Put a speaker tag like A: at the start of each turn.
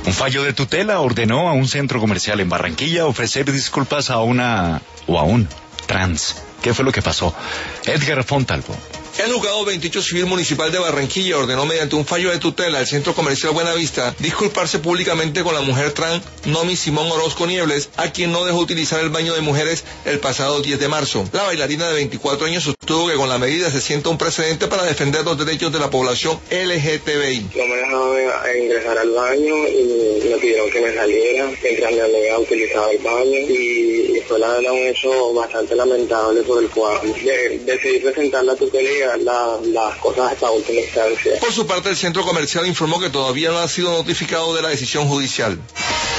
A: Un fallo de tutela ordenó a un centro comercial en Barranquilla ofrecer disculpas a una o a un trans. ¿Qué fue lo que pasó? Edgar Fontalvo.
B: El juzgado 28 Civil Municipal de Barranquilla ordenó mediante un fallo de tutela al Centro Comercial Buenavista disculparse públicamente con la mujer trans Nomi Simón Orozco Niebles, a quien no dejó utilizar el baño de mujeres el pasado 10 de marzo. La bailarina de 24 años sostuvo que con la medida se sienta un precedente para defender los derechos de la población LGTBI.
C: No me dejaron ingresar al baño y me pidieron que me saliera, mientras mi amiga utilizaba el baño y fue la verdad un hecho bastante lamentable por el cual decidí presentar la tutela y las cosas hasta última instancia.
B: Por su parte, el centro comercial informó que todavía no ha sido notificado de la decisión judicial.